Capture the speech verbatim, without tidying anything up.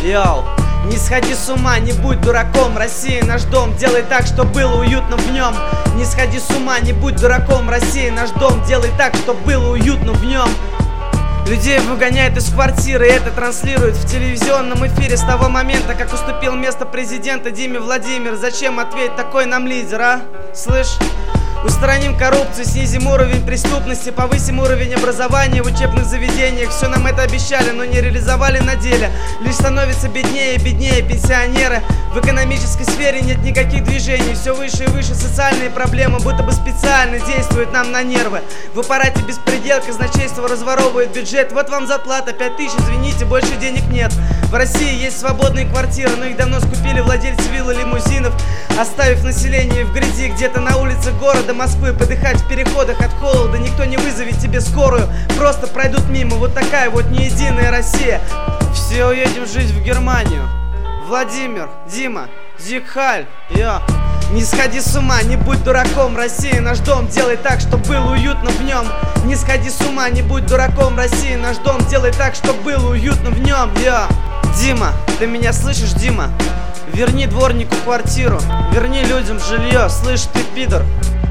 Йоу, не сходи с ума, не будь дураком. Россия наш дом, делай так, чтобы было уютно в нем. Не сходи с ума, не будь дураком. Россия наш дом, делай так, чтобы было уютно в нем. Людей выгоняют из квартиры, и это транслируют в телевизионном эфире. С того момента, как уступил место президента Диме Владимир. Зачем, ответь, такой нам лидер, а? Слышь? Устраним коррупцию, снизим уровень преступности, повысим уровень образования в учебных заведениях. Все нам это обещали, но не реализовали на деле. Лишь становятся беднее и беднее пенсионеры. В экономической сфере нет никаких движений. Все выше и выше социальные проблемы, будто бы специально действуют нам на нервы. В аппарате беспредел, казначейство разворовывает бюджет. Вот вам зарплата, пять тысяч, извините, больше денег нет. В России есть свободные квартиры, но их давно скупили владельцы вилл и лимузинов, оставив население в грязи где-то на улице города Москвы. Подыхать в переходах от холода, никто не вызовет тебе скорую, просто пройдут мимо. Вот такая вот не единая Россия. Все уедем жить в Германию. Владимир, Дима, Зигхайль, я. Не сходи с ума, не будь дураком. Россия наш дом, делай так, чтобы было уютно в нем. Не сходи с ума, не будь дураком. Россия наш дом, делай так, чтобы было уютно в нем. Я. Дима, ты меня слышишь, Дима? Верни дворнику квартиру, верни людям жилье, слышь ты, пидор.